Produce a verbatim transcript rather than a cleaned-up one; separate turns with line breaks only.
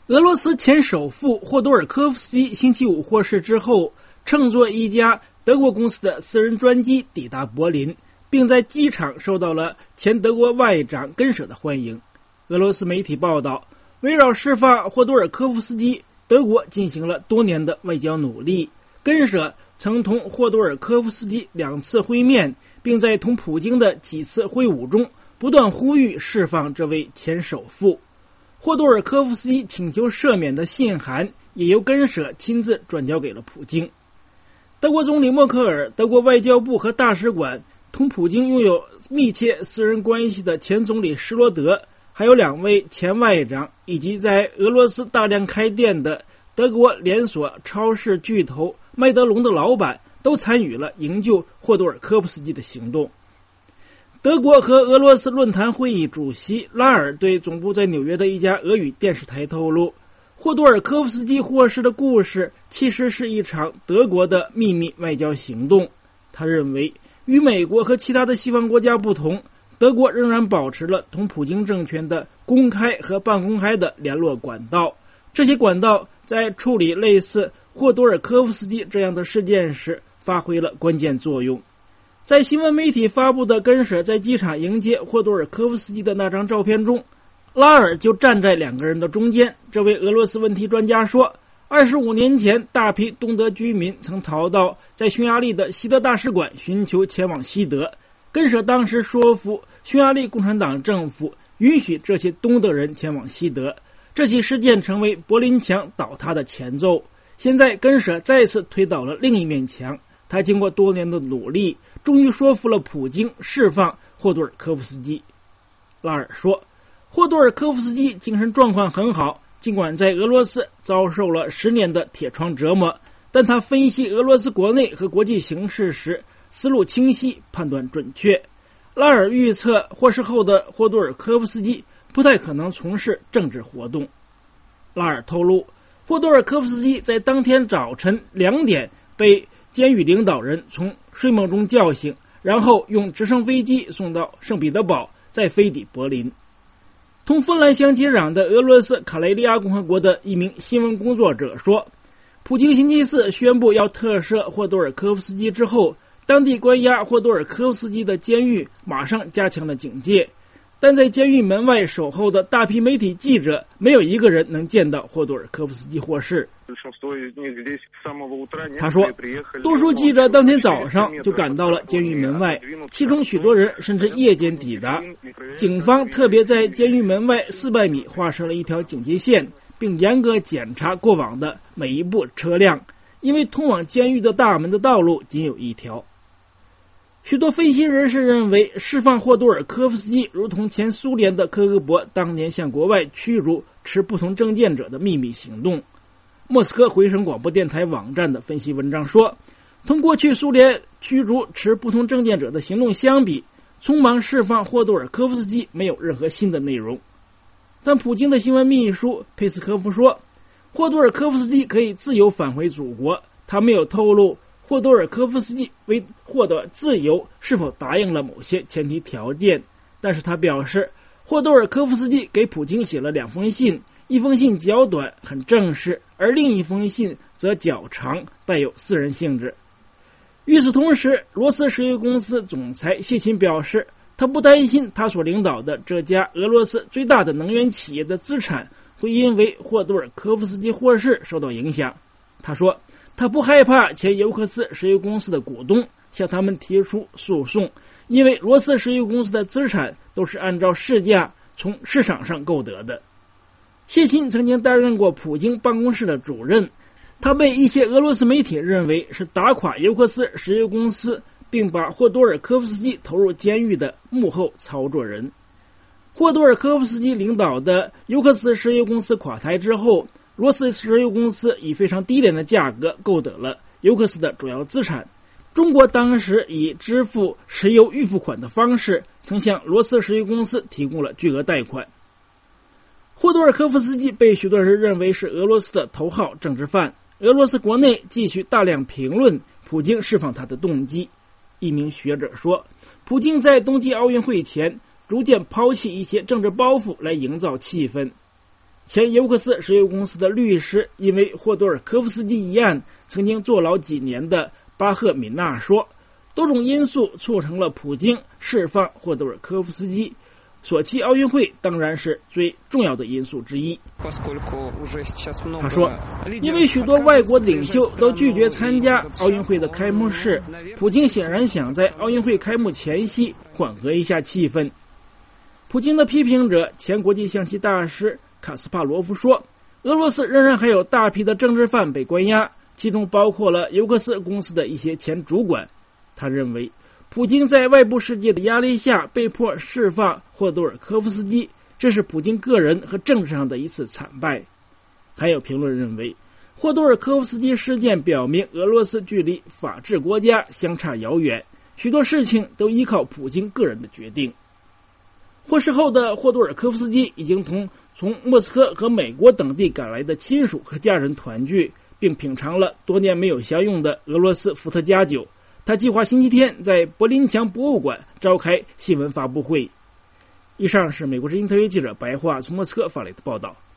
俄罗斯前首富霍多尔科夫斯基星期五获释之后，乘坐一家德国公司的私人专机抵达柏林，并在机场受到了前德国外长根舍的欢迎。俄罗斯媒体报道，围绕释放霍多尔科夫斯基，德国进行了多年的外交努力。根舍曾同霍多尔科夫斯基两次会面，并在同普京的几次会晤中不断呼吁释放这位前首富。霍多尔科夫斯基请求赦免的信函也由根舍亲自转交给了普京。德国总理默克尔、德国外交部和大使馆同普京拥有密切私人关系的前总理施罗德，还有两位前外长，以及在俄罗斯大量开店的德国连锁超市巨头麦德龙的老板，都参与了营救霍多尔科夫斯基的行动。德国和俄罗斯论坛会议主席拉尔对总部在纽约的一家俄语电视台透露，霍多尔科夫斯基获释的故事其实是一场德国的秘密外交行动。他认为，与美国和其他的西方国家不同，德国仍然保持了同普京政权的公开和半公开的联络管道。这些管道在处理类似霍多尔科夫斯基这样的事件时发挥了关键作用。在新闻媒体发布的根舍在机场迎接霍多尔科夫斯基的那张照片中，拉尔就站在两个人的中间。这位俄罗斯问题专家说，二十五年前大批东德居民曾逃到在匈牙利的西德大使馆，寻求前往西德。根舍当时说服匈牙利共产党政府允许这些东德人前往西德，这起事件成为柏林墙倒塌的前奏。现在根舍再次推倒了另一面墙，他经过多年的努力，终于说服了普京释放霍多尔科夫斯基。拉尔说，霍多尔科夫斯基精神状况很好，尽管在俄罗斯遭受了十年的铁窗折磨，但他分析俄罗斯国内和国际形势时思路清晰，判断准确。拉尔预测获释后的霍多尔科夫斯基不太可能从事政治活动。拉尔透露，霍多尔科夫斯基在当天早晨两点被监狱领导人从睡梦中叫醒，然后用直升飞机送到圣彼得堡，再飞抵柏林。同芬兰相接壤的俄罗斯卡累利亚共和国的一名新闻工作者说，普京星期四宣布要特赦霍多尔科夫斯基之后，当地关押霍多尔科夫斯基的监狱马上加强了警戒，但在监狱门外守候的大批媒体记者，没有一个人能见到霍多尔科夫斯基获释。他说，多数记者当天早上就赶到了监狱门外，其中许多人甚至夜间抵达。警方特别在监狱门外四百米画设了一条警戒线，并严格检查过往的每一部车辆，因为通往监狱的大门的道路仅有一条。许多分析人士认为，释放霍多尔科夫斯基如同前苏联的科格勃当年向国外驱逐持不同政见者的秘密行动。莫斯科回声广播电台网站的分析文章说，同过去苏联驱逐持不同政见者的行动相比，匆忙释放霍多尔科夫斯基没有任何新的内容。但普京的新闻秘书佩斯科夫说，霍多尔科夫斯基可以自由返回祖国。他没有透露霍多尔科夫斯基为获得自由是否答应了某些前提条件，但是他表示，霍多尔科夫斯基给普京写了两封信，一封信较短很正式，而另一封信则较长，带有私人性质。与此同时，罗斯石油公司总裁谢钦表示，他不担心他所领导的这家俄罗斯最大的能源企业的资产会因为霍多尔科夫斯基获释受到影响。他说，他不害怕前尤克斯石油公司的股东向他们提出诉讼，因为罗斯石油公司的资产都是按照市价从市场上购得的。谢钦曾经担任过普京办公室的主任，他被一些俄罗斯媒体认为是打垮尤克斯石油公司并把霍多尔科夫斯基投入监狱的幕后操作人。霍多尔科夫斯基领导的尤克斯石油公司垮台之后，罗斯石油公司以非常低廉的价格购得了尤克斯的主要资产。中国当时以支付石油预付款的方式，曾向罗斯石油公司提供了巨额贷款。霍多尔科夫斯基被许多人认为是俄罗斯的头号政治犯，俄罗斯国内继续大量评论普京释放他的动机。一名学者说，普京在冬季奥运会前逐渐抛弃一些政治包袱来营造气氛。 前尤克斯石油公司的律师因为霍多尔科夫斯基一案曾经坐牢几年的巴赫敏娜说，多种因素促成了普京释放霍多尔科夫斯基，索契奥运会当然是最重要的因素之一。他说，因为许多外国领袖都拒绝参加奥运会的开幕式，普京显然想在奥运会开幕前夕缓和一下气氛。普京的批评者前国际象棋大师卡斯帕罗夫说，俄罗斯仍然还有大批的政治犯被关押，其中包括了尤克斯公司的一些前主管。他认为普京在外部世界的压力下被迫释放霍多尔科夫斯基，这是普京个人和政治上的一次惨败。还有评论认为，霍多尔科夫斯基事件表明俄罗斯距离法治国家相差遥远，许多事情都依靠普京个人的决定。获释后的霍多尔科夫斯基已经同从莫斯科和美国等地赶来的亲属和家人团聚，并品尝了多年没有享用的俄罗斯伏特加酒。他计划星期天在柏林墙博物馆召开新闻发布会。以上是美国之音特约记者白桦从莫斯科发来的报道。